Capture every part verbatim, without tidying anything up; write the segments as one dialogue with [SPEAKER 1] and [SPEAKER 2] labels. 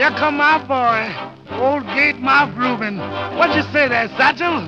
[SPEAKER 1] Here come my boy, old gate mouth Reuben. What'd you say there, Satchel?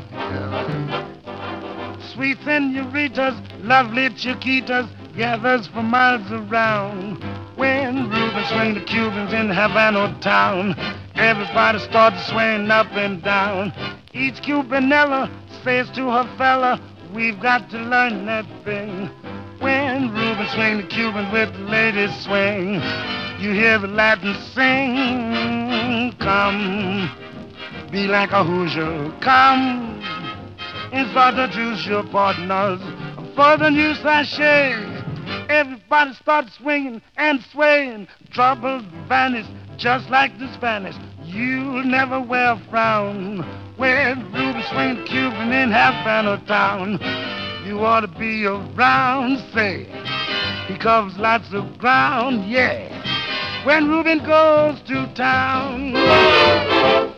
[SPEAKER 1] Sweet senoritas, lovely chiquitas, gathers for miles around. When Reuben swing the Cubans in Havana town, everybody starts swaying up and down. Each Cubanella says to her fella, we've got to learn that thing. When Reuben swing the Cuban with the ladies swing, you hear the Latins sing. Come, be like a Hoosier, come, and start to choose your partners for the new sachet. Everybody starts swinging and swaying. Troubles vanish just like the Spanish. You'll never wear a frown when Reuben swing the Cuban in Havana town. You ought to be around, say. He covers lots of ground, yeah. When Reuben goes to town.